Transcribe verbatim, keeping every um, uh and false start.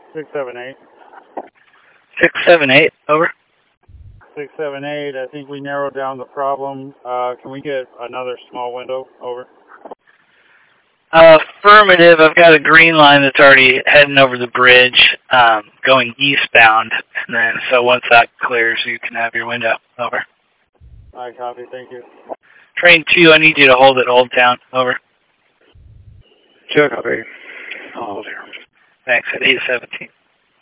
six seven eight. six seven eight, over. six seven eight, I think we narrowed down the problem. Uh, can we get another small window? Over. Uh, affirmative. I've got a green line that's already heading over the bridge, um, going eastbound. And then, so once that clears, you can have your window. Over. I copy. Thank you. Train two, I need you to hold at Old Town. Over. Sure, copy. I'll hold here. Thanks. At eight seventeen.